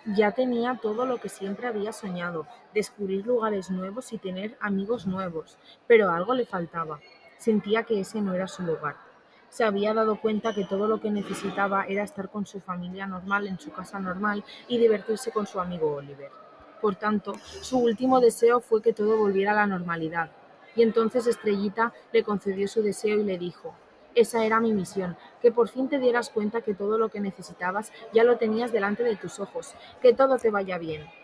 Ya tenía todo lo que siempre había soñado, descubrir lugares nuevos y tener amigos nuevos, pero algo le faltaba. Sentía que ese no era su lugar. Se había dado cuenta que todo lo que necesitaba era estar con su familia normal, en su casa normal y divertirse con su amigo Oliver. Por tanto, su último deseo fue que todo volviera a la normalidad. Y entonces Estrellita le concedió su deseo y le dijo: esa era mi misión, que por fin te dieras cuenta que todo lo que necesitabas ya lo tenías delante de tus ojos, que todo te vaya bien.